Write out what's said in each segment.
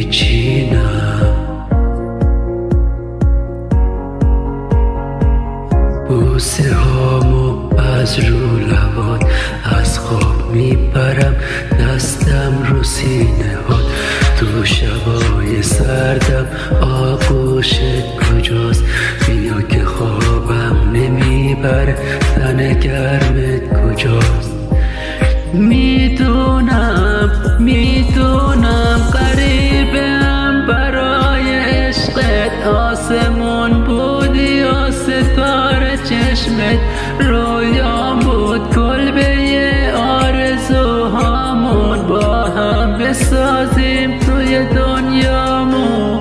میچینم، بوسه هامو از رو لبات، از خواب میپرم دستم رو سینه هات. تو شبای سردم آغوشت کجاست؟ بیا که خوابم نمیبره، تن گرمت کجاست؟ میدونم غریبم برای عشقت، آسمون بودی یا ستاره چشمت، رویام بود کلبه آرزوهامون، با هم بسازیم توی دنیامون.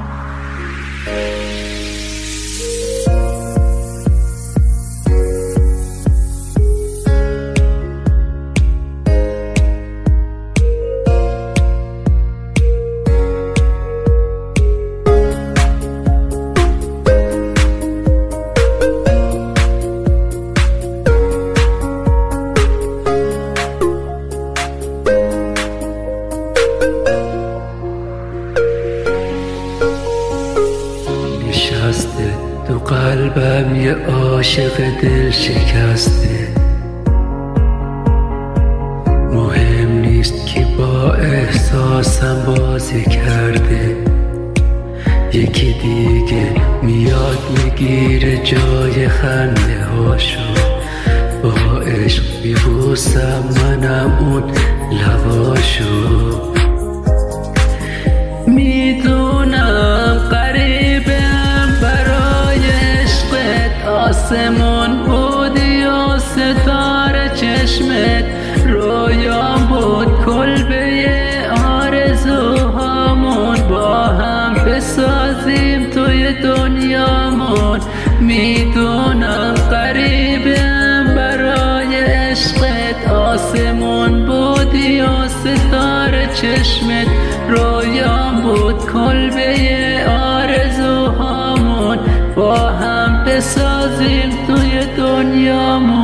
نشسته تو قلبم یه عاشق دل شکسته، مهم نیست که با احساسم بازی کرده، یکی دیگه میاد میگیره جای خنده هاشو، با عشق میبوسم منم اون لباشو. میدونم غریبم برای عشقت، آسمون بودی و ستاره چشمت، رویام بود کلبه آرزوهامون، با هم بسازیم توی دنیامون. میدونم غریبم برای عشقت، آسمون بودی و ستاره چشمت، رویام بود کلبه آرزوهامون، با هم بسازیم توی دنیامون.